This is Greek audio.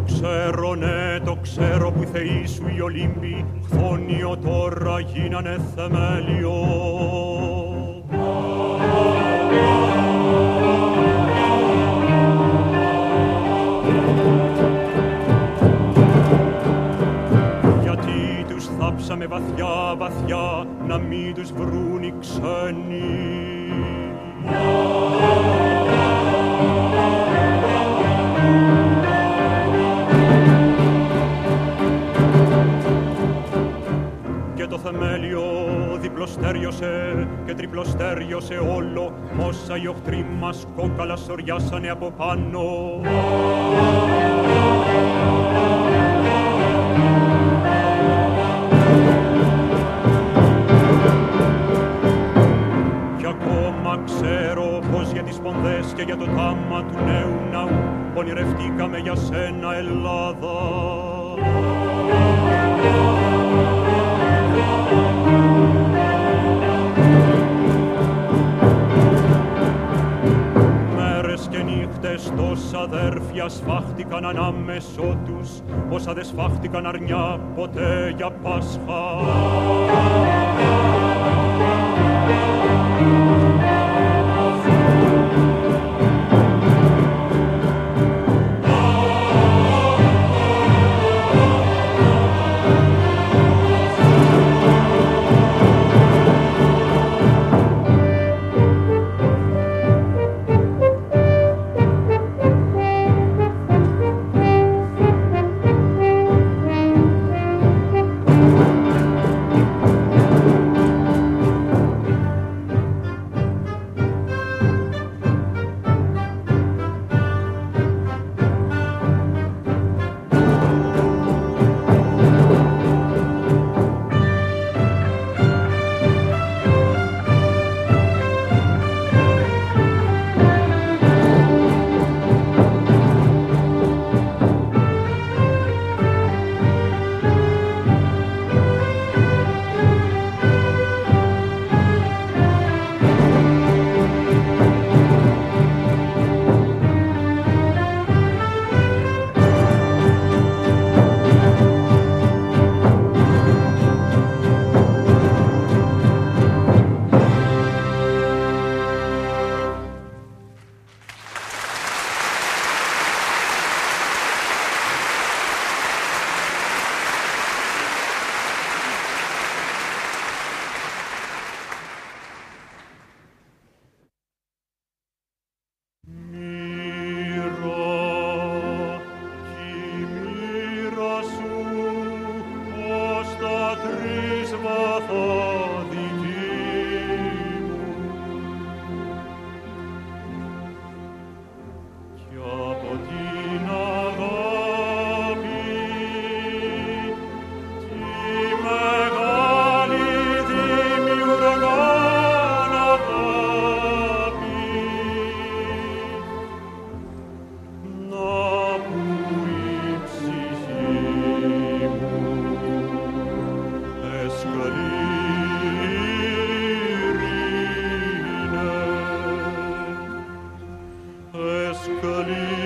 ξέρω, ναι, το ξέρω που οι θεοί σου οι Ολύμποι χθόνιο τώρα γίνανε θεμέλιο. Γιατί τους θάψαμε βαθιά, βαθιά, να μην τους βρουν οι ξένοι. Το θεμέλιο διπλοστέριωσε και τριπλοστέριωσε όλο όσα οι οχτροί μας κόκαλα σοριάσανε από πάνω. Κι ακόμα ξέρω πως για τις σπονδές και για το τάμα του νέου ναού ονειρευτήκαμε για σένα, Ελλάδα. Μέρες και νύχτες τόσα αδέρφια σφάχτηκαν ανάμεσό τους, όσα δε σφάχτηκαν αρνιά ποτέ για Πάσχα. Escalire